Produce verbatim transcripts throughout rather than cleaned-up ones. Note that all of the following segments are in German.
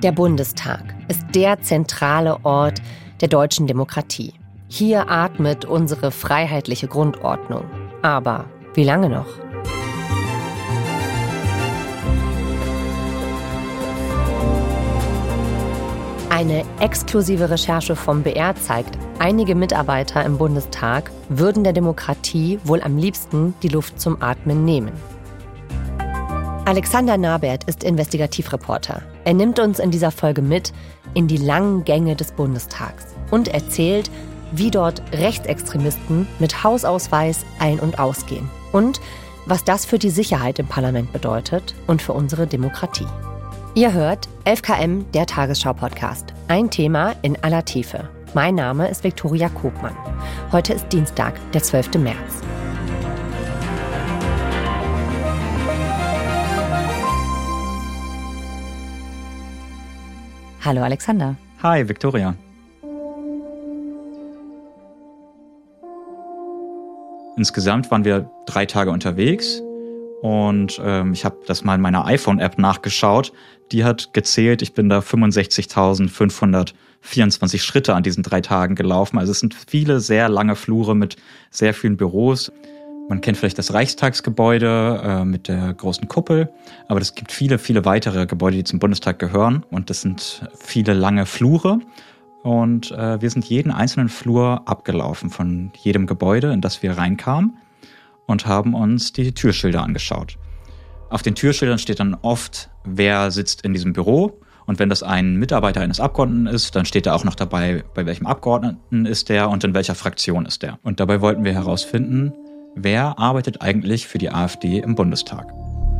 Der Bundestag ist der zentrale Ort der deutschen Demokratie. Hier atmet unsere freiheitliche Grundordnung. Aber wie lange noch? Eine exklusive Recherche vom B R zeigt, einige Mitarbeiter im Bundestag würden der Demokratie wohl am liebsten die Luft zum Atmen nehmen. Alexander Nabert ist Investigativreporter. Er nimmt uns in dieser Folge mit in die langen Gänge des Bundestags und erzählt, wie dort Rechtsextremisten mit Hausausweis ein- und ausgehen und was das für die Sicherheit im Parlament bedeutet und für unsere Demokratie. Ihr hört elf K M, der Tagesschau-Podcast. Ein Thema in aller Tiefe. Mein Name ist Viktoria Kopmann. Heute ist Dienstag, der zwölfte März. Hallo Alexander. Hi Viktoria. Insgesamt waren wir drei Tage unterwegs und ähm, ich habe das mal in meiner iPhone-App nachgeschaut. Die hat gezählt, ich bin da fünfundsechzigtausendfünfhundertvierundzwanzig Schritte an diesen drei Tagen gelaufen. Also es sind viele sehr lange Flure mit sehr vielen Büros. Man kennt vielleicht das Reichstagsgebäude äh, mit der großen Kuppel, aber es gibt viele, viele weitere Gebäude, die zum Bundestag gehören. Und das sind viele lange Flure. Und äh, wir sind jeden einzelnen Flur abgelaufen von jedem Gebäude, in das wir reinkamen und haben uns die Türschilder angeschaut. Auf den Türschildern steht dann oft, wer sitzt in diesem Büro. Und wenn das ein Mitarbeiter eines Abgeordneten ist, dann steht da auch noch dabei, bei welchem Abgeordneten ist der und in welcher Fraktion ist der. Und dabei wollten wir herausfinden, wer arbeitet eigentlich für die AfD im Bundestag?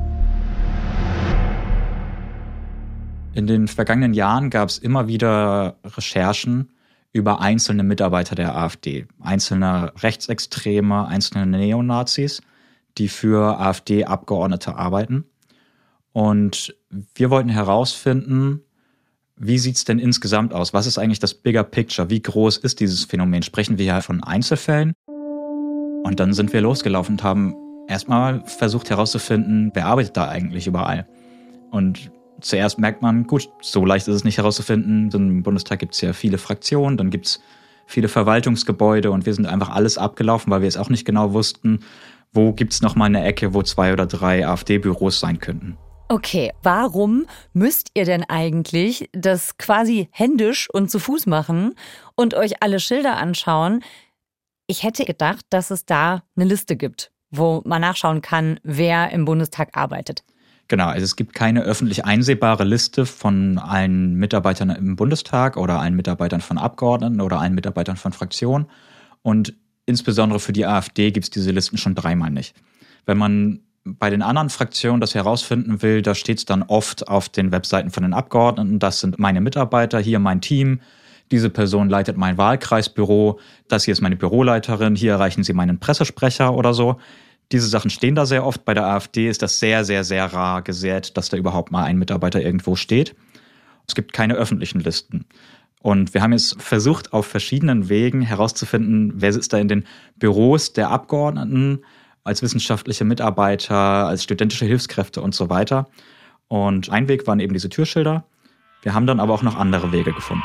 In den vergangenen Jahren gab es immer wieder Recherchen über einzelne Mitarbeiter der AfD, einzelne Rechtsextreme, einzelne Neonazis, die für AfD-Abgeordnete arbeiten. Und wir wollten herausfinden, wie sieht es denn insgesamt aus? Was ist eigentlich das Bigger Picture? Wie groß ist dieses Phänomen? Sprechen wir hier von Einzelfällen? Und dann sind wir losgelaufen und haben erstmal versucht herauszufinden, wer arbeitet da eigentlich überall. Und zuerst merkt man, gut, so leicht ist es nicht herauszufinden. Im Bundestag gibt es ja viele Fraktionen, dann gibt es viele Verwaltungsgebäude und wir sind einfach alles abgelaufen, weil wir es auch nicht genau wussten, wo gibt es nochmal eine Ecke, wo zwei oder drei AfD-Büros sein könnten. Okay, warum müsst ihr denn eigentlich das quasi händisch und zu Fuß machen und euch alle Schilder anschauen? Ich hätte gedacht, dass es da eine Liste gibt, wo man nachschauen kann, wer im Bundestag arbeitet. Genau, also es gibt keine öffentlich einsehbare Liste von allen Mitarbeitern im Bundestag oder allen Mitarbeitern von Abgeordneten oder allen Mitarbeitern von Fraktionen. Und insbesondere für die AfD gibt es diese Listen schon dreimal nicht. Wenn man bei den anderen Fraktionen das herausfinden will, da steht es dann oft auf den Webseiten von den Abgeordneten, das sind meine Mitarbeiter, hier mein Team. Diese Person leitet mein Wahlkreisbüro, das hier ist meine Büroleiterin, hier erreichen Sie meinen Pressesprecher oder so. Diese Sachen stehen da sehr oft. Bei der AfD ist das sehr, sehr, sehr rar gesät, dass da überhaupt mal ein Mitarbeiter irgendwo steht. Es gibt keine öffentlichen Listen. Und wir haben jetzt versucht, auf verschiedenen Wegen herauszufinden, wer sitzt da in den Büros der Abgeordneten, als wissenschaftliche Mitarbeiter, als studentische Hilfskräfte und so weiter. Und ein Weg waren eben diese Türschilder. Wir haben dann aber auch noch andere Wege gefunden.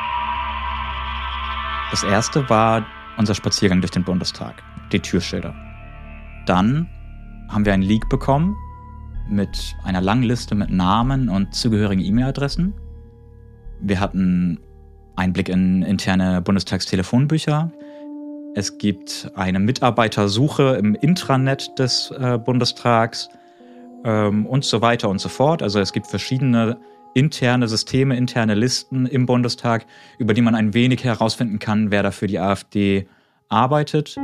Das erste war unser Spaziergang durch den Bundestag, die Türschilder. Dann haben wir einen Leak bekommen mit einer langen Liste mit Namen und zugehörigen E-Mail-Adressen. Wir hatten einen Blick in interne Bundestagstelefonbücher. Es gibt eine Mitarbeitersuche im Intranet des äh, Bundestags ähm, und so weiter und so fort. Also es gibt verschiedene interne Systeme, interne Listen im Bundestag, über die man ein wenig herausfinden kann, wer da für die AfD arbeitet.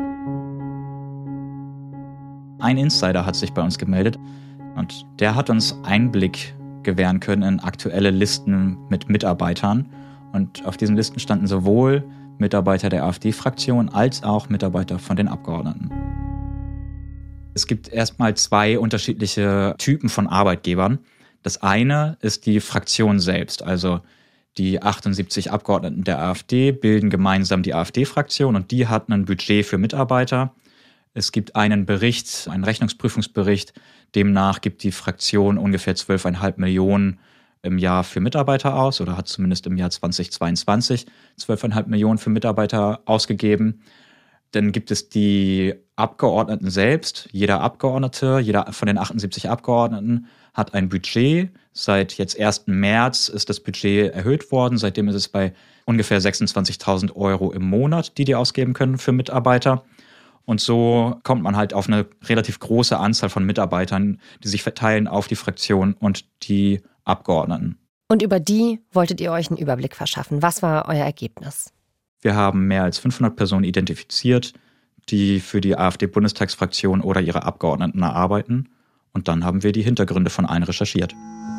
Ein Insider hat sich bei uns gemeldet und der hat uns Einblick gewähren können in aktuelle Listen mit Mitarbeitern. Und auf diesen Listen standen sowohl Mitarbeiter der AfD-Fraktion als auch Mitarbeiter von den Abgeordneten. Es gibt erstmal zwei unterschiedliche Typen von Arbeitgebern. Das eine ist die Fraktion selbst, also die achtundsiebzig Abgeordneten der AfD bilden gemeinsam die AfD-Fraktion und die hat ein Budget für Mitarbeiter. Es gibt einen Bericht, einen Rechnungsprüfungsbericht, demnach gibt die Fraktion ungefähr zwölf Komma fünf Millionen im Jahr für Mitarbeiter aus oder hat zumindest im Jahr zweitausendzweiundzwanzig zwölf Komma fünf Millionen für Mitarbeiter ausgegeben. Dann gibt es die Abgeordneten selbst. Jeder Abgeordnete, jeder von den achtundsiebzig Abgeordneten hat ein Budget. Seit jetzt ersten März ist das Budget erhöht worden. Seitdem ist es bei ungefähr sechsundzwanzigtausend Euro im Monat, die die ausgeben können für Mitarbeiter. Und so kommt man halt auf eine relativ große Anzahl von Mitarbeitern, die sich verteilen auf die Fraktion und die Abgeordneten. Und über die wolltet ihr euch einen Überblick verschaffen. Was war euer Ergebnis? Wir haben mehr als fünfhundert Personen identifiziert, die für die AfD-Bundestagsfraktion oder ihre Abgeordneten arbeiten. Und dann haben wir die Hintergründe von allen recherchiert.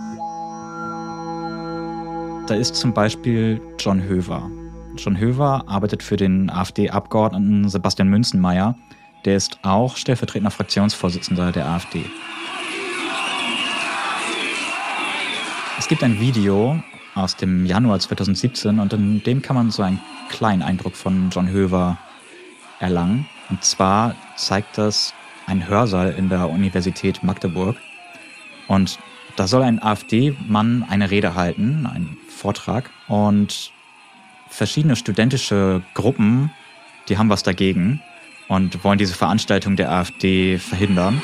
Da ist zum Beispiel John Höver. John Höver arbeitet für den AfD-Abgeordneten Sebastian Münzenmaier. Der ist auch stellvertretender Fraktionsvorsitzender der AfD. Es gibt ein Video aus dem Januar zweitausendsiebzehn und in dem kann man so einen kleinen Eindruck von John Höver erlangen. Und zwar zeigt das einen Hörsaal in der Universität Magdeburg. Und da soll ein AfD-Mann eine Rede halten, einen Vortrag. Und verschiedene studentische Gruppen, die haben was dagegen und wollen diese Veranstaltung der AfD verhindern.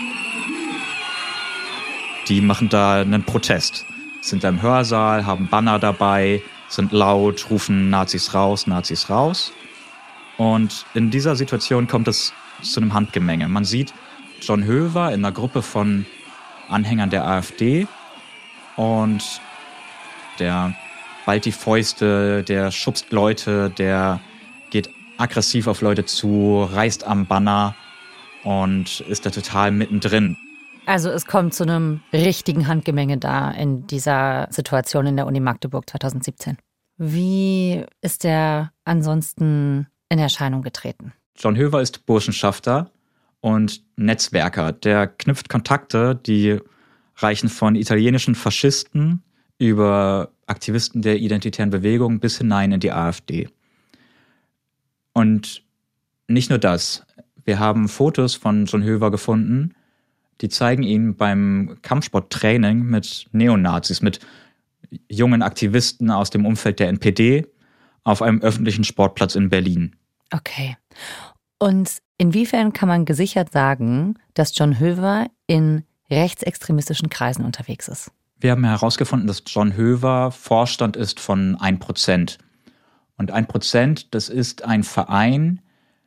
Die machen da einen Protest. Sind da im Hörsaal, haben Banner dabei, sind laut, rufen Nazis raus, Nazis raus. Und in dieser Situation kommt es zu einem Handgemenge. Man sieht John Höver in einer Gruppe von Anhängern der AfD und der ballt die Fäuste, der schubst Leute, der geht aggressiv auf Leute zu, reißt am Banner und ist da total mittendrin. Also es kommt zu einem richtigen Handgemenge da in dieser Situation in der Uni Magdeburg zweitausendsiebzehn. Wie ist der ansonsten in Erscheinung getreten? John Höver ist Burschenschafter und Netzwerker. Der knüpft Kontakte, die reichen von italienischen Faschisten über Aktivisten der identitären Bewegung bis hinein in die AfD. Und nicht nur das. Wir haben Fotos von John Höver gefunden, die zeigen ihn beim Kampfsporttraining mit Neonazis, mit jungen Aktivisten aus dem Umfeld der N P D auf einem öffentlichen Sportplatz in Berlin. Okay. Und inwiefern kann man gesichert sagen, dass John Höver in rechtsextremistischen Kreisen unterwegs ist? Wir haben herausgefunden, dass John Höver Vorstand ist von ein Prozent. Und ein Prozent, das ist ein Verein,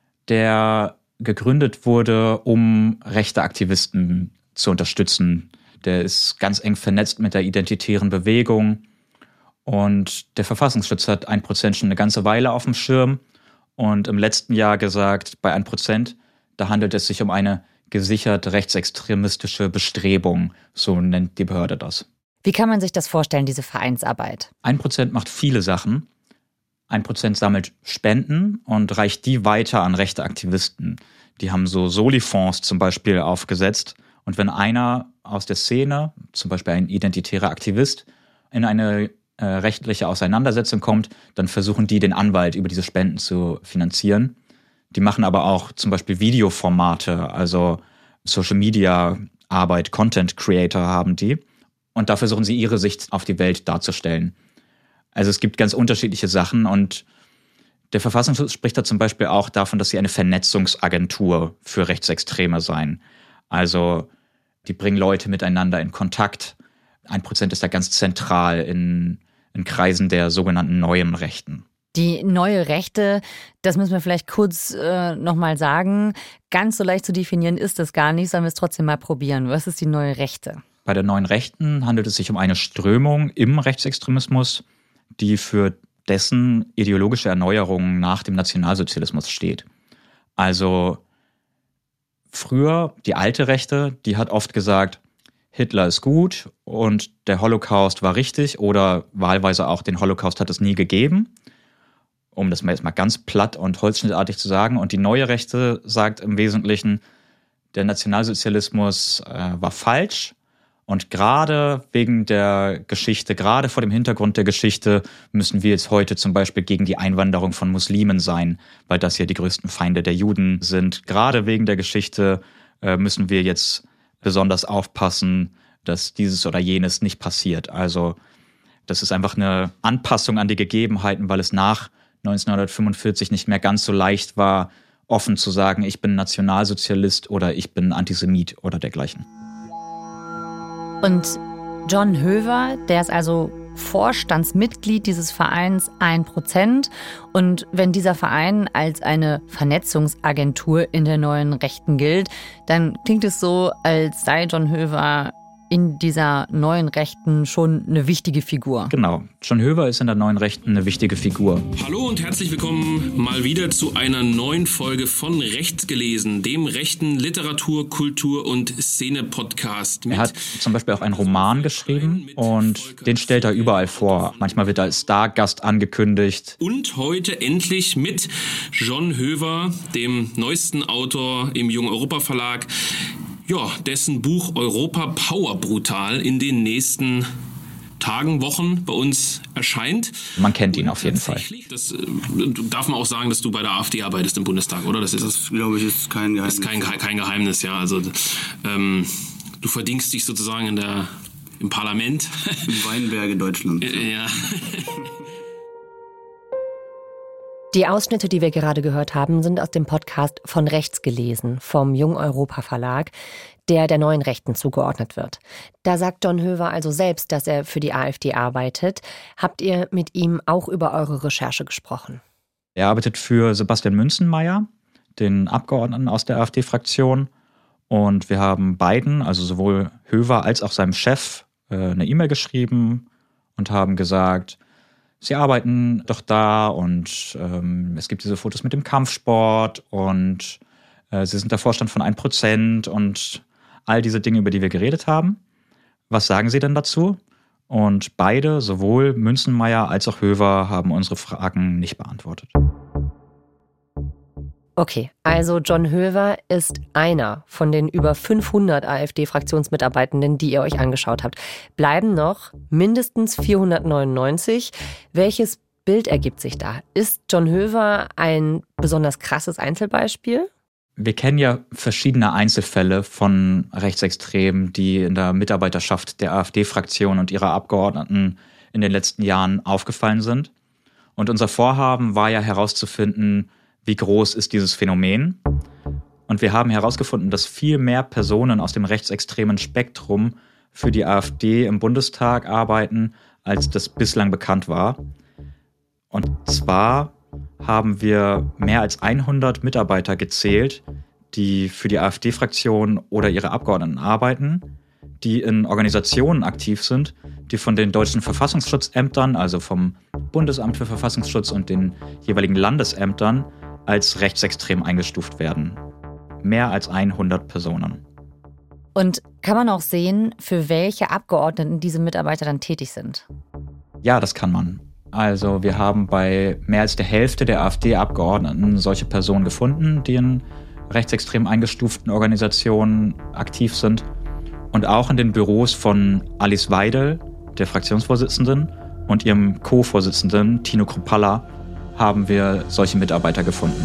der gegründet wurde, um rechte Aktivisten zu unterstützen. Der ist ganz eng vernetzt mit der identitären Bewegung. Und der Verfassungsschutz hat ein Prozent schon eine ganze Weile auf dem Schirm. Und im letzten Jahr gesagt, bei ein Prozent, da handelt es sich um eine gesichert rechtsextremistische Bestrebung. So nennt die Behörde das. Wie kann man sich das vorstellen, diese Vereinsarbeit? ein Prozent macht viele Sachen. ein Prozent sammelt Spenden und reicht die weiter an rechte Aktivisten. Die haben so Soli-Fonds zum Beispiel aufgesetzt. Und wenn einer aus der Szene, zum Beispiel ein identitärer Aktivist, in eine äh, rechtliche Auseinandersetzung kommt, dann versuchen die, den Anwalt über diese Spenden zu finanzieren. Die machen aber auch zum Beispiel Videoformate, also Social-Media-Arbeit, Content-Creator haben die. Und da versuchen sie, ihre Sicht auf die Welt darzustellen. Also es gibt ganz unterschiedliche Sachen und der Verfassungsschutz spricht da zum Beispiel auch davon, dass sie eine Vernetzungsagentur für Rechtsextreme seien. Also die bringen Leute miteinander in Kontakt. Ein Prozent ist da ganz zentral in, in Kreisen der sogenannten neuen Rechten. Die neue Rechte, das müssen wir vielleicht kurz äh, nochmal sagen. Ganz so leicht zu definieren ist das gar nicht, sollen wir es trotzdem mal probieren. Was ist die neue Rechte? Bei der neuen Rechten handelt es sich um eine Strömung im Rechtsextremismus, die für dessen ideologische Erneuerung nach dem Nationalsozialismus steht. Also früher, die alte Rechte, die hat oft gesagt, Hitler ist gut und der Holocaust war richtig oder wahlweise auch den Holocaust hat es nie gegeben, um das mal jetzt mal ganz platt und holzschnittartig zu sagen. Und die neue Rechte sagt im Wesentlichen, der Nationalsozialismus äh, war falsch. Und gerade wegen der Geschichte, gerade vor dem Hintergrund der Geschichte, müssen wir jetzt heute zum Beispiel gegen die Einwanderung von Muslimen sein, weil das ja die größten Feinde der Juden sind. Gerade wegen der Geschichte äh, müssen wir jetzt besonders aufpassen, dass dieses oder jenes nicht passiert. Also das ist einfach eine Anpassung an die Gegebenheiten, weil es nach neunzehnhundertfünfundvierzig nicht mehr ganz so leicht war, offen zu sagen, ich bin Nationalsozialist oder ich bin Antisemit oder dergleichen. Und John Höver, der ist also Vorstandsmitglied dieses Vereins ein Prozent. Und wenn dieser Verein als eine Vernetzungsagentur in der neuen Rechten gilt, dann klingt es so, als sei John Höver in dieser neuen Rechten schon eine wichtige Figur. Genau. John Höver ist in der neuen Rechten eine wichtige Figur. Hallo und herzlich willkommen mal wieder zu einer neuen Folge von Rechts gelesen, dem rechten Literatur-, Kultur- und Szene-Podcast. Er hat zum Beispiel auch einen Roman geschrieben und den stellt er überall vor. Manchmal wird er als Stargast angekündigt. Und heute endlich mit John Höver, dem neuesten Autor im Jung Europa Verlag, ja, dessen Buch Europa Power Brutal in den nächsten Tagen, Wochen bei uns erscheint. Man kennt ihn auf jeden Fall. Das äh, darf man auch sagen, dass du bei der AfD arbeitest im Bundestag, oder? Das ist, das, glaube ich, ist kein Geheimnis. Ist kein, kein Geheimnis, ja. Also ähm, du verdingst dich sozusagen in der, im Parlament. Im Weinberge Deutschland. Ja. Die Ausschnitte, die wir gerade gehört haben, sind aus dem Podcast Von Rechts gelesen vom Jung Europa Verlag, der der neuen Rechten zugeordnet wird. Da sagt John Höver also selbst, dass er für die AfD arbeitet. Habt ihr mit ihm auch über eure Recherche gesprochen? Er arbeitet für Sebastian Münzenmaier, den Abgeordneten aus der AfD-Fraktion. Und wir haben beiden, also sowohl Höver als auch seinem Chef, eine E-Mail geschrieben und haben gesagt, sie arbeiten doch da und ähm, es gibt diese Fotos mit dem Kampfsport und äh, sie sind der Vorstand von ein Prozent und all diese Dinge, über die wir geredet haben. Was sagen sie denn dazu? Und beide, sowohl Münzenmaier als auch Höver, haben unsere Fragen nicht beantwortet. Okay, also John Höver ist einer von den über fünfhundert AfD-Fraktionsmitarbeitenden, die ihr euch angeschaut habt. Bleiben noch mindestens vierhundertneunundneunzig. Welches Bild ergibt sich da? Ist John Höver ein besonders krasses Einzelbeispiel? Wir kennen ja verschiedene Einzelfälle von Rechtsextremen, die in der Mitarbeiterschaft der AfD-Fraktion und ihrer Abgeordneten in den letzten Jahren aufgefallen sind. Und unser Vorhaben war ja herauszufinden, wie groß ist dieses Phänomen? Und wir haben herausgefunden, dass viel mehr Personen aus dem rechtsextremen Spektrum für die AfD im Bundestag arbeiten, als das bislang bekannt war. Und zwar haben wir mehr als hundert Mitarbeiter gezählt, die für die AfD-Fraktion oder ihre Abgeordneten arbeiten, die in Organisationen aktiv sind, die von den deutschen Verfassungsschutzämtern, also vom Bundesamt für Verfassungsschutz und den jeweiligen Landesämtern, als rechtsextrem eingestuft werden. Mehr als hundert Personen. Und kann man auch sehen, für welche Abgeordneten diese Mitarbeiter dann tätig sind? Ja, das kann man. Also wir haben bei mehr als der Hälfte der AfD-Abgeordneten solche Personen gefunden, die in rechtsextrem eingestuften Organisationen aktiv sind. Und auch in den Büros von Alice Weidel, der Fraktionsvorsitzenden, und ihrem Co-Vorsitzenden Tino Kruppalla haben wir solche Mitarbeiter gefunden.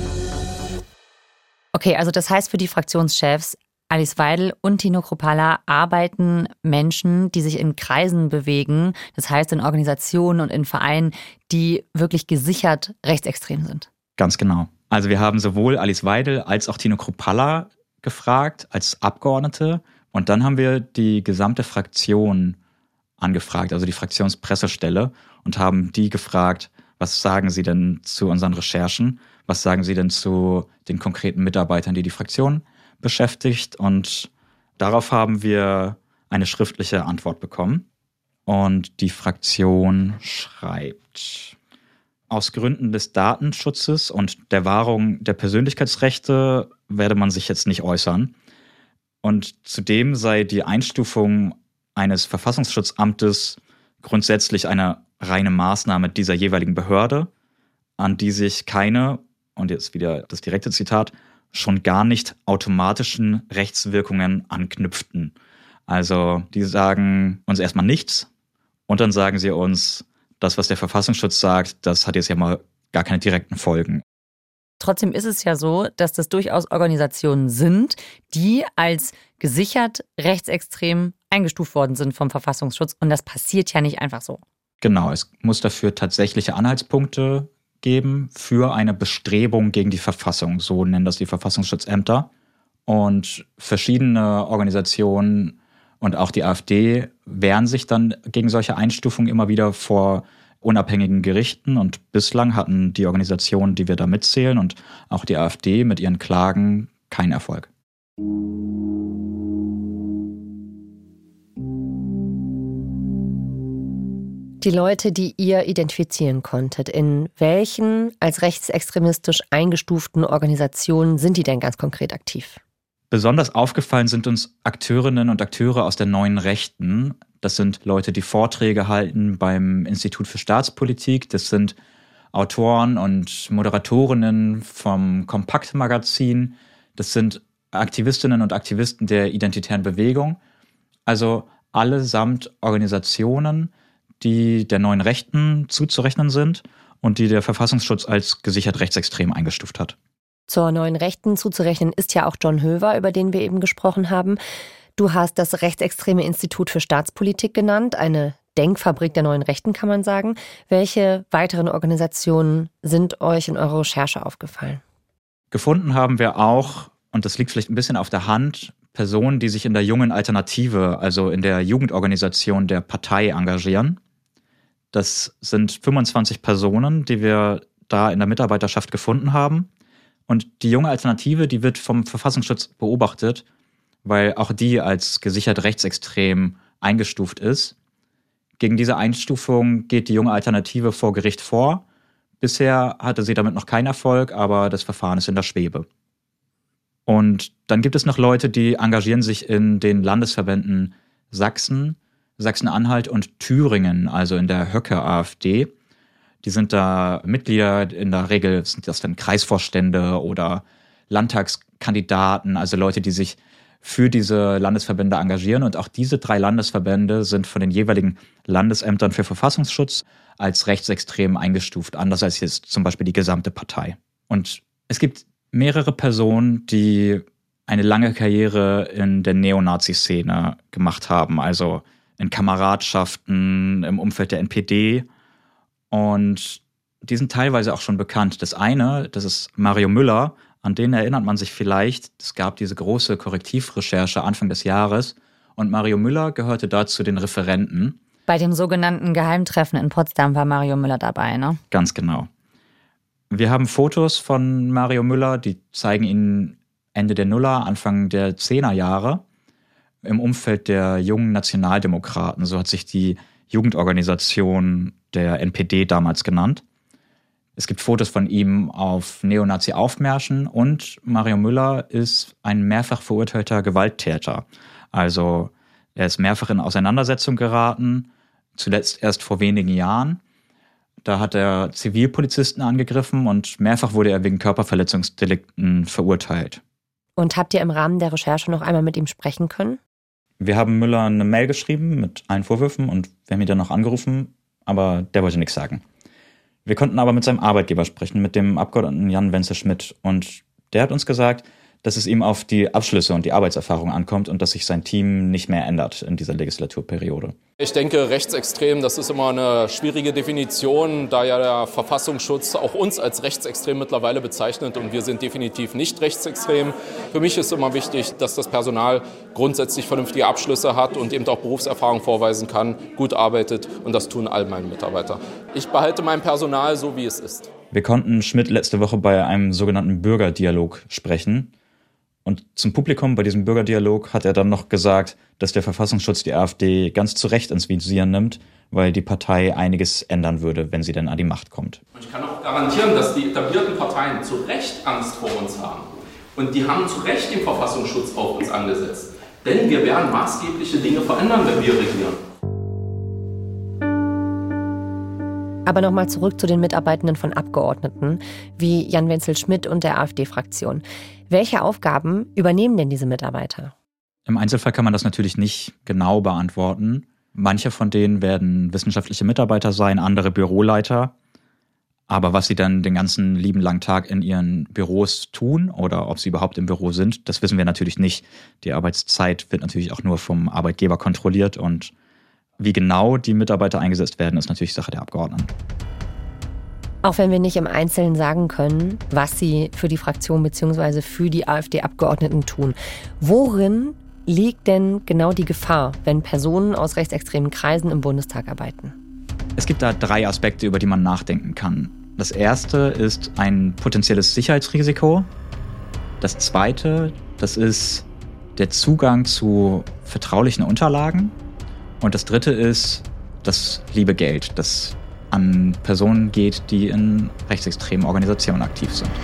Okay, also das heißt, für die Fraktionschefs Alice Weidel und Tino Kruppalla arbeiten Menschen, die sich in Kreisen bewegen, das heißt in Organisationen und in Vereinen, die wirklich gesichert rechtsextrem sind. Ganz genau. Also wir haben sowohl Alice Weidel als auch Tino Kruppalla gefragt als Abgeordnete und dann haben wir die gesamte Fraktion angefragt, also die Fraktionspressestelle, und haben die gefragt, was sagen Sie denn zu unseren Recherchen? Was sagen Sie denn zu den konkreten Mitarbeitern, die die Fraktion beschäftigt? Und darauf haben wir eine schriftliche Antwort bekommen. Und die Fraktion schreibt: Aus Gründen des Datenschutzes und der Wahrung der Persönlichkeitsrechte werde man sich jetzt nicht äußern. Und zudem sei die Einstufung eines Verfassungsschutzamtes grundsätzlich eine reine Maßnahme dieser jeweiligen Behörde, an die sich keine, und jetzt wieder das direkte Zitat, schon gar nicht automatischen Rechtswirkungen anknüpften. Also die sagen uns erstmal nichts und dann sagen sie uns, das, was der Verfassungsschutz sagt, das hat jetzt ja mal gar keine direkten Folgen. Trotzdem ist es ja so, dass das durchaus Organisationen sind, die als gesichert rechtsextrem eingestuft worden sind vom Verfassungsschutz. Und das passiert ja nicht einfach so. Genau, es muss dafür tatsächliche Anhaltspunkte geben für eine Bestrebung gegen die Verfassung. So nennen das die Verfassungsschutzämter. Und verschiedene Organisationen und auch die AfD wehren sich dann gegen solche Einstufungen immer wieder vor unabhängigen Gerichten. Und bislang hatten die Organisationen, die wir da mitzählen, und auch die AfD mit ihren Klagen keinen Erfolg. Die Leute, die ihr identifizieren konntet, in welchen als rechtsextremistisch eingestuften Organisationen sind die denn ganz konkret aktiv? Besonders aufgefallen sind uns Akteurinnen und Akteure aus der neuen Rechten. Das sind Leute, die Vorträge halten beim Institut für Staatspolitik. Das sind Autoren und Moderatorinnen vom Kompakt-Magazin. Das sind Aktivistinnen und Aktivisten der Identitären Bewegung. Also allesamt Organisationen, die der neuen Rechten zuzurechnen sind und die der Verfassungsschutz als gesichert rechtsextrem eingestuft hat. Zur neuen Rechten zuzurechnen ist ja auch John Höver, über den wir eben gesprochen haben. Du hast das Rechtsextreme Institut für Staatspolitik genannt, eine Denkfabrik der neuen Rechten, kann man sagen. Welche weiteren Organisationen sind euch in eurer Recherche aufgefallen? Gefunden haben wir auch, und das liegt vielleicht ein bisschen auf der Hand, Personen, die sich in der jungen Alternative, also in der Jugendorganisation der Partei engagieren. Das sind fünfundzwanzig Personen, die wir da in der Mitarbeiterschaft gefunden haben. Und die junge Alternative, die wird vom Verfassungsschutz beobachtet, weil auch die als gesichert rechtsextrem eingestuft ist. Gegen diese Einstufung geht die junge Alternative vor Gericht vor. Bisher hatte sie damit noch keinen Erfolg, aber das Verfahren ist in der Schwebe. Und dann gibt es noch Leute, die engagieren sich in den Landesverbänden Sachsen, Sachsen-Anhalt und Thüringen, also in der Höcke-AfD. Die sind da Mitglieder, in der Regel sind das dann Kreisvorstände oder Landtagskandidaten, also Leute, die sich für diese Landesverbände engagieren. Und auch diese drei Landesverbände sind von den jeweiligen Landesämtern für Verfassungsschutz als rechtsextrem eingestuft, anders als jetzt zum Beispiel die gesamte Partei. Und es gibt mehrere Personen, die eine lange Karriere in der Neonazi-Szene gemacht haben, also in Kameradschaften, im Umfeld der N P D. Und die sind teilweise auch schon bekannt. Das eine, das ist Mario Müller, an den erinnert man sich vielleicht. Es gab diese große Korrektivrecherche Anfang des Jahres und Mario Müller gehörte da zu den Referenten. Bei dem sogenannten Geheimtreffen in Potsdam war Mario Müller dabei, ne? Ganz genau. Wir haben Fotos von Mario Müller, die zeigen ihn Ende der Nuller, Anfang der Zehnerjahre im Umfeld der jungen Nationaldemokraten. So hat sich die Jugendorganisation der N P D damals genannt. Es gibt Fotos von ihm auf Neonazi-Aufmärschen und Mario Müller ist ein mehrfach verurteilter Gewalttäter. Also er ist mehrfach in Auseinandersetzung geraten, zuletzt erst vor wenigen Jahren. Da hat er Zivilpolizisten angegriffen und mehrfach wurde er wegen Körperverletzungsdelikten verurteilt. Und habt ihr im Rahmen der Recherche noch einmal mit ihm sprechen können? Wir haben Müller eine Mail geschrieben mit allen Vorwürfen und wir haben ihn dann noch angerufen, aber der wollte nichts sagen. Wir konnten aber mit seinem Arbeitgeber sprechen, mit dem Abgeordneten Jan Wenzel-Schmidt. Und der hat uns gesagt, dass es ihm auf die Abschlüsse und die Arbeitserfahrung ankommt und dass sich sein Team nicht mehr ändert in dieser Legislaturperiode. Ich denke, rechtsextrem, das ist immer eine schwierige Definition, da ja der Verfassungsschutz auch uns als rechtsextrem mittlerweile bezeichnet und wir sind definitiv nicht rechtsextrem. Für mich ist immer wichtig, dass das Personal grundsätzlich vernünftige Abschlüsse hat und eben auch Berufserfahrung vorweisen kann, gut arbeitet und das tun all meine Mitarbeiter. Ich behalte mein Personal so, wie es ist. Wir konnten Schmidt letzte Woche bei einem sogenannten Bürgerdialog sprechen. Und zum Publikum bei diesem Bürgerdialog hat er dann noch gesagt, dass der Verfassungsschutz die AfD ganz zu Recht ins Visier nimmt, weil die Partei einiges ändern würde, wenn sie denn an die Macht kommt. Und ich kann auch garantieren, dass die etablierten Parteien zu Recht Angst vor uns haben. Und die haben zu Recht den Verfassungsschutz auf uns angesetzt. Denn wir werden maßgebliche Dinge verändern, wenn wir regieren. Aber nochmal zurück zu den Mitarbeitenden von Abgeordneten, wie Jan Wenzel-Schmidt und der AfD-Fraktion. Welche Aufgaben übernehmen denn diese Mitarbeiter? Im Einzelfall kann man das natürlich nicht genau beantworten. Manche von denen werden wissenschaftliche Mitarbeiter sein, andere Büroleiter. Aber was sie dann den ganzen lieben langen Tag in ihren Büros tun oder ob sie überhaupt im Büro sind, das wissen wir natürlich nicht. Die Arbeitszeit wird natürlich auch nur vom Arbeitgeber kontrolliert und wie genau die Mitarbeiter eingesetzt werden, ist natürlich Sache der Abgeordneten. Auch wenn wir nicht im Einzelnen sagen können, was sie für die Fraktion bzw. für die AfD-Abgeordneten tun. Worin liegt denn genau die Gefahr, wenn Personen aus rechtsextremen Kreisen im Bundestag arbeiten? Es gibt da drei Aspekte, über die man nachdenken kann. Das erste ist ein potenzielles Sicherheitsrisiko. Das zweite, das ist der Zugang zu vertraulichen Unterlagen. Und das dritte ist das liebe Geld, das an Personen geht, die in rechtsextremen Organisationen aktiv sind.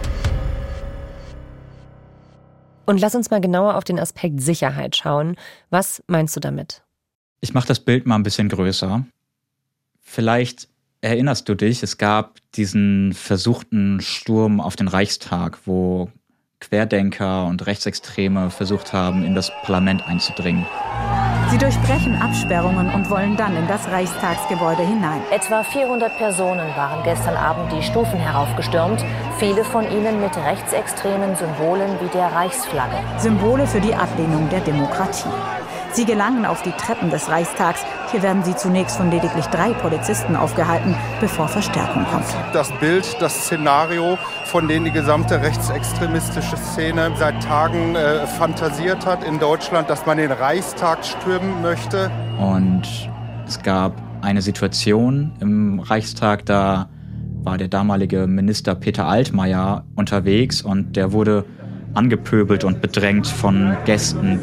Und lass uns mal genauer auf den Aspekt Sicherheit schauen. Was meinst du damit? Ich mache das Bild mal ein bisschen größer. Vielleicht erinnerst du dich, es gab diesen versuchten Sturm auf den Reichstag, wo Querdenker und Rechtsextreme versucht haben, in das Parlament einzudringen. Sie durchbrechen Absperrungen und wollen dann in das Reichstagsgebäude hinein. Etwa vierhundert Personen waren gestern Abend die Stufen heraufgestürmt, viele von ihnen mit rechtsextremen Symbolen wie der Reichsflagge. Symbole für die Ablehnung der Demokratie. Sie gelangen auf die Treppen des Reichstags. Hier werden sie zunächst von lediglich drei Polizisten aufgehalten, bevor Verstärkung kommt. Das Bild, das Szenario, von dem die gesamte rechtsextremistische Szene seit Tagen äh, fantasiert hat in Deutschland, dass man den Reichstag stürmen möchte. Und es gab eine Situation im Reichstag, da war der damalige Minister Peter Altmaier unterwegs und der wurde angepöbelt und bedrängt von Gästen.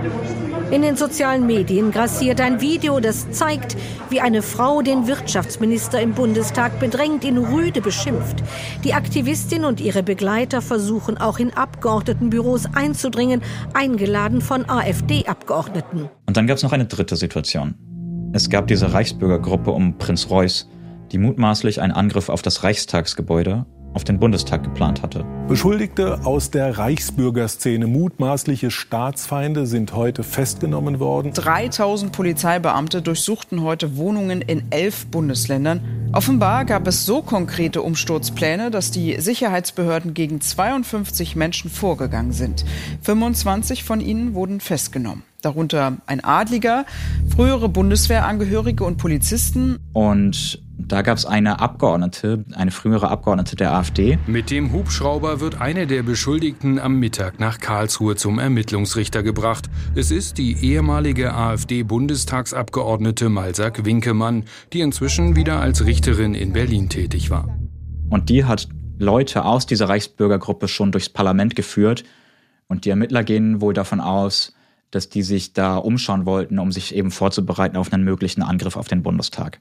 In den sozialen Medien grassiert ein Video, das zeigt, wie eine Frau den Wirtschaftsminister im Bundestag bedrängt, ihn rüde beschimpft. Die Aktivistin und ihre Begleiter versuchen auch in Abgeordnetenbüros einzudringen, eingeladen von AfD-Abgeordneten. Und dann gab es noch eine dritte Situation. Es gab diese Reichsbürgergruppe um Prinz Reuß, die mutmaßlich einen Angriff auf das Reichstagsgebäude auf den Bundestag geplant hatte. Beschuldigte aus der Reichsbürgerszene, mutmaßliche Staatsfeinde, sind heute festgenommen worden. dreitausend Polizeibeamte durchsuchten heute Wohnungen in elf Bundesländern. Offenbar gab es so konkrete Umsturzpläne, dass die Sicherheitsbehörden gegen zweiundfünfzig Menschen vorgegangen sind. fünfundzwanzig von ihnen wurden festgenommen. Darunter ein Adliger, frühere Bundeswehrangehörige und Polizisten. Und da gab es eine Abgeordnete, eine frühere Abgeordnete der AfD. Mit dem Hubschrauber wird eine der Beschuldigten am Mittag nach Karlsruhe zum Ermittlungsrichter gebracht. Es ist die ehemalige AfD-Bundestagsabgeordnete Malsak Winkemann, die inzwischen wieder als Richterin in Berlin tätig war. Und die hat Leute aus dieser Reichsbürgergruppe schon durchs Parlament geführt. Und die Ermittler gehen wohl davon aus, dass die sich da umschauen wollten, um sich eben vorzubereiten auf einen möglichen Angriff auf den Bundestag.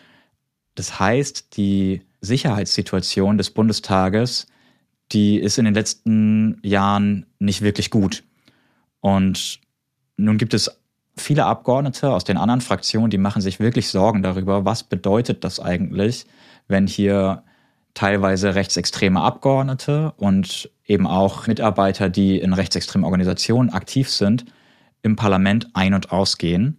Das heißt, die Sicherheitssituation des Bundestages, die ist in den letzten Jahren nicht wirklich gut. Und nun gibt es viele Abgeordnete aus den anderen Fraktionen, die machen sich wirklich Sorgen darüber, was bedeutet das eigentlich, wenn hier teilweise rechtsextreme Abgeordnete und eben auch Mitarbeiter, die in rechtsextremen Organisationen aktiv sind, im Parlament ein- und ausgehen.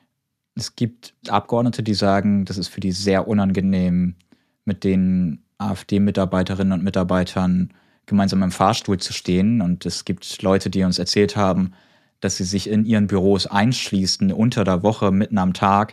Es gibt Abgeordnete, die sagen, das ist für die sehr unangenehm, mit den AfD-Mitarbeiterinnen und Mitarbeitern gemeinsam im Fahrstuhl zu stehen. Und es gibt Leute, die uns erzählt haben, dass sie sich in ihren Büros einschließen, unter der Woche, mitten am Tag.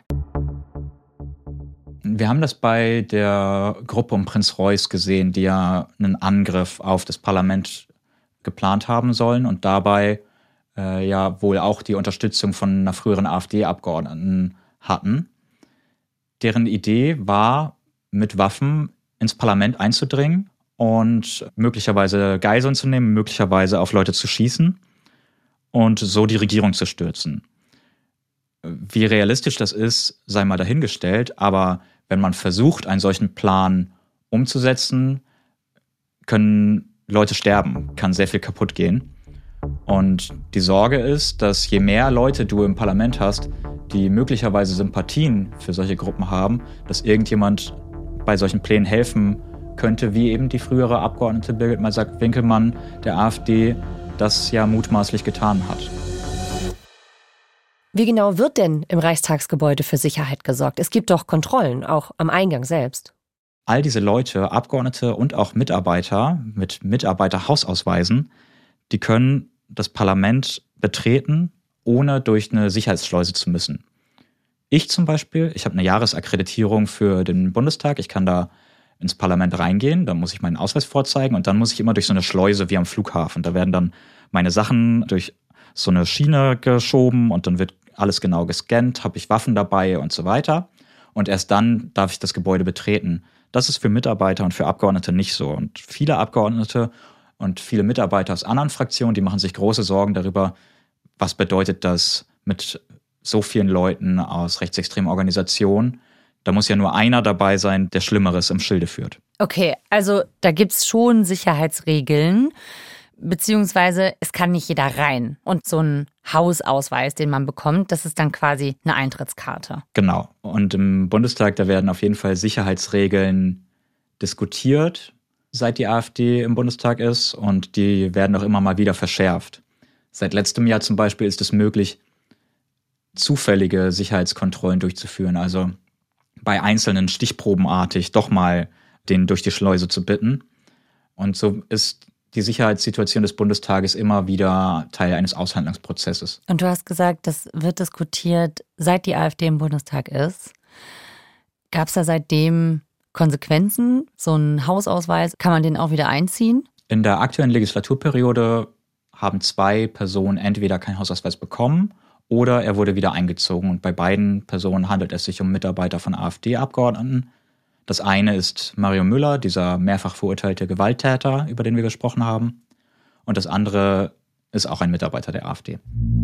Wir haben das bei der Gruppe um Prinz Reuß gesehen, die ja einen Angriff auf das Parlament geplant haben sollen und dabei äh, ja wohl auch die Unterstützung von einer früheren AfD-Abgeordneten hatten. Deren Idee war, mit Waffen ins Parlament einzudringen und möglicherweise Geiseln zu nehmen, möglicherweise auf Leute zu schießen und so die Regierung zu stürzen. Wie realistisch das ist, sei mal dahingestellt, aber wenn man versucht, einen solchen Plan umzusetzen, können Leute sterben, kann sehr viel kaputt gehen. Und die Sorge ist, dass je mehr Leute du im Parlament hast, die möglicherweise Sympathien für solche Gruppen haben, dass irgendjemand bei solchen Plänen helfen könnte, wie eben die frühere Abgeordnete Birgit Malsak-Winkelmann der AfD das ja mutmaßlich getan hat. Wie genau wird denn im Reichstagsgebäude für Sicherheit gesorgt? Es gibt doch Kontrollen, auch am Eingang selbst. all diese Leute, Abgeordnete und auch Mitarbeiter mit Mitarbeiterhausausweisen, die können das Parlament betreten, ohne durch eine Sicherheitsschleuse zu müssen. Ich zum Beispiel, ich habe eine Jahresakkreditierung für den Bundestag, ich kann da ins Parlament reingehen, da muss ich meinen Ausweis vorzeigen und dann muss ich immer durch so eine Schleuse wie am Flughafen. Da werden dann meine Sachen durch so eine Schiene geschoben und dann wird alles genau gescannt, habe ich Waffen dabei und so weiter. Und erst dann darf ich das Gebäude betreten. Das ist für Mitarbeiter und für Abgeordnete nicht so. Und viele Abgeordnete und viele Mitarbeiter aus anderen Fraktionen, die machen sich große Sorgen darüber, was bedeutet das mit so vielen Leuten aus rechtsextremen Organisationen. Da muss ja nur einer dabei sein, der Schlimmeres im Schilde führt. Okay, also da gibt es schon Sicherheitsregeln, beziehungsweise es kann nicht jeder rein. Und so ein Hausausweis, den man bekommt, das ist dann quasi eine Eintrittskarte. Genau. Und im Bundestag, da werden auf jeden Fall Sicherheitsregeln diskutiert, seit die AfD im Bundestag ist. Und die werden auch immer mal wieder verschärft. Seit letztem Jahr zum Beispiel ist es möglich, zufällige Sicherheitskontrollen durchzuführen. Also bei Einzelnen stichprobenartig doch mal den durch die Schleuse zu bitten. Und so ist die Sicherheitssituation des Bundestages immer wieder Teil eines Aushandlungsprozesses. Und du hast gesagt, das wird diskutiert, seit die AfD im Bundestag ist. Gab es da seitdem Konsequenzen? So ein Hausausweis, kann man den auch wieder einziehen? In der aktuellen Legislaturperiode haben zwei Personen entweder keinen Hausausweis bekommen oder er wurde wieder eingezogen. Und bei beiden Personen handelt es sich um Mitarbeiter von AfD-Abgeordneten. Das eine ist Mario Müller, dieser mehrfach verurteilte Gewalttäter, über den wir gesprochen haben. Und das andere ist auch ein Mitarbeiter der AfD.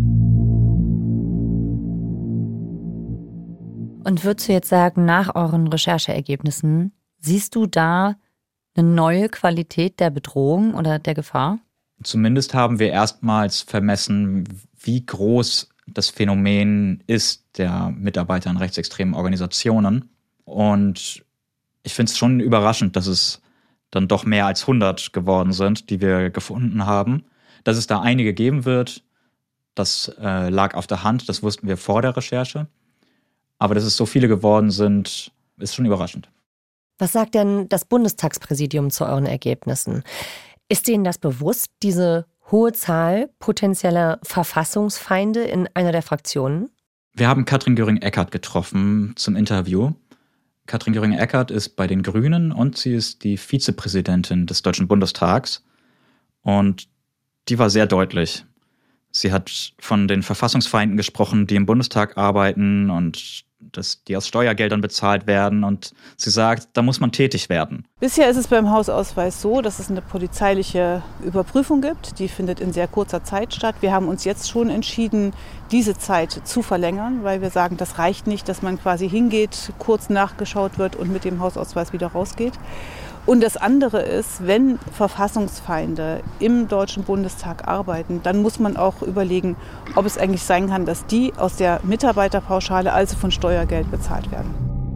Und würdest du jetzt sagen, nach euren Rechercheergebnissen, siehst du da eine neue Qualität der Bedrohung oder der Gefahr? Zumindest haben wir erstmals vermessen, wie groß das Phänomen ist der Mitarbeiter in rechtsextremen Organisationen. Und ich finde es schon überraschend, dass es dann doch mehr als hundert geworden sind, die wir gefunden haben. Dass es da einige geben wird, das äh, lag auf der Hand, das wussten wir vor der Recherche. Aber dass es so viele geworden sind, ist schon überraschend. Was sagt denn das Bundestagspräsidium zu euren Ergebnissen? Ist denen das bewusst, diese hohe Zahl potenzieller Verfassungsfeinde in einer der Fraktionen? Wir haben Katrin Göring-Eckardt getroffen zum Interview. Katrin Göring-Eckardt ist bei den Grünen und sie ist die Vizepräsidentin des Deutschen Bundestags. Und die war sehr deutlich. Sie hat von den Verfassungsfeinden gesprochen, die im Bundestag arbeiten und dass die aus Steuergeldern bezahlt werden. Und sie sagt, da muss man tätig werden. Bisher ist es beim Hausausweis so, dass es eine polizeiliche Überprüfung gibt. Die findet in sehr kurzer Zeit statt. Wir haben uns jetzt schon entschieden, diese Zeit zu verlängern, weil wir sagen, das reicht nicht, dass man quasi hingeht, kurz nachgeschaut wird und mit dem Hausausweis wieder rausgeht. Und das andere ist, wenn Verfassungsfeinde im Deutschen Bundestag arbeiten, dann muss man auch überlegen, ob es eigentlich sein kann, dass die aus der Mitarbeiterpauschale, also von Steuergeld, bezahlt werden.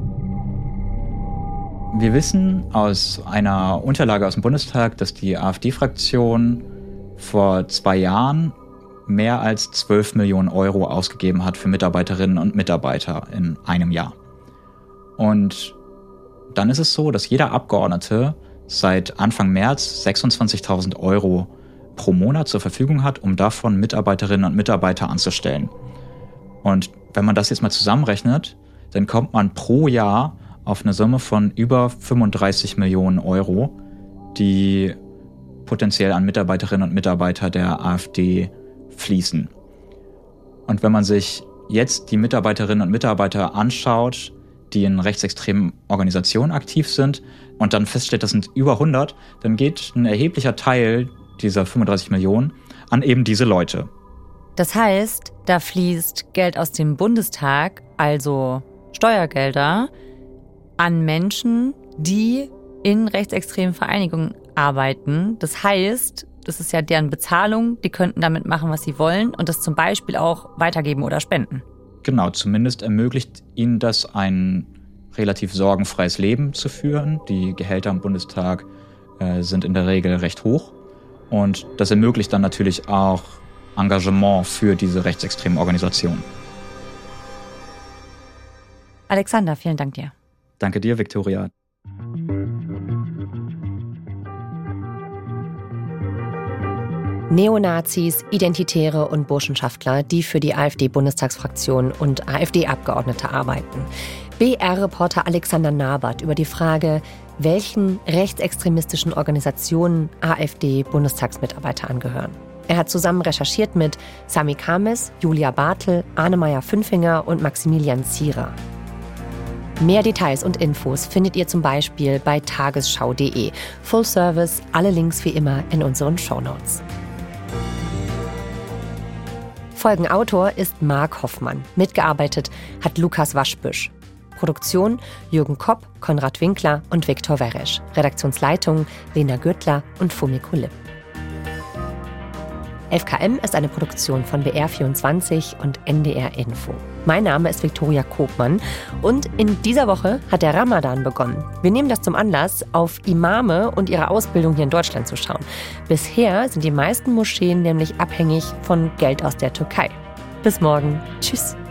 Wir wissen aus einer Unterlage aus dem Bundestag, dass die AfD-Fraktion vor zwei Jahren mehr als zwölf Millionen Euro ausgegeben hat für Mitarbeiterinnen und Mitarbeiter in einem Jahr. Und dann ist es so, dass jeder Abgeordnete seit Anfang März sechsundzwanzigtausend Euro pro Monat zur Verfügung hat, um davon Mitarbeiterinnen und Mitarbeiter anzustellen. Und wenn man das jetzt mal zusammenrechnet, dann kommt man pro Jahr auf eine Summe von über fünfunddreißig Millionen Euro, die potenziell an Mitarbeiterinnen und Mitarbeiter der AfD fließen. Und wenn man sich jetzt die Mitarbeiterinnen und Mitarbeiter anschaut, die in rechtsextremen Organisationen aktiv sind und dann feststellt, das sind über hundert, dann geht ein erheblicher Teil dieser fünfunddreißig Millionen an eben diese Leute. Das heißt, da fließt Geld aus dem Bundestag, also Steuergelder, an Menschen, die in rechtsextremen Vereinigungen arbeiten. Das heißt, das ist ja deren Bezahlung, die könnten damit machen, was sie wollen und das zum Beispiel auch weitergeben oder spenden. Genau, zumindest ermöglicht ihnen das, ein relativ sorgenfreies Leben zu führen. Die Gehälter im Bundestag äh, sind in der Regel recht hoch. Und das ermöglicht dann natürlich auch Engagement für diese rechtsextremen Organisationen. Alexander, vielen Dank dir. Danke dir, Viktoria. Neonazis, Identitäre und Burschenschaftler, die für die AfD-Bundestagsfraktion und AfD-Abgeordnete arbeiten. B R-Reporter Alexander Nabert über die Frage, welchen rechtsextremistischen Organisationen AfD-Bundestagsmitarbeiter angehören. Er hat zusammen recherchiert mit Sami Kames, Julia Bartel, Anne-Meyer-Fünfinger und Maximilian Zierer. Mehr Details und Infos findet ihr zum Beispiel bei tagesschau punkt de. Full Service, alle Links wie immer in unseren Shownotes. Folgenautor ist Marc Hoffmann. Mitgearbeitet hat Lukas Waschbüsch. Produktion Jürgen Kopp, Konrad Winkler und Viktor Weresch. Redaktionsleitung Lena Gürtler und Fumiko Lipp. F K M ist eine Produktion von B R vierundzwanzig und N D R Info. Mein Name ist Viktoria Kopmann und in dieser Woche hat der Ramadan begonnen. Wir nehmen das zum Anlass, auf Imame und ihre Ausbildung hier in Deutschland zu schauen. Bisher sind die meisten Moscheen nämlich abhängig von Geld aus der Türkei. Bis morgen. Tschüss.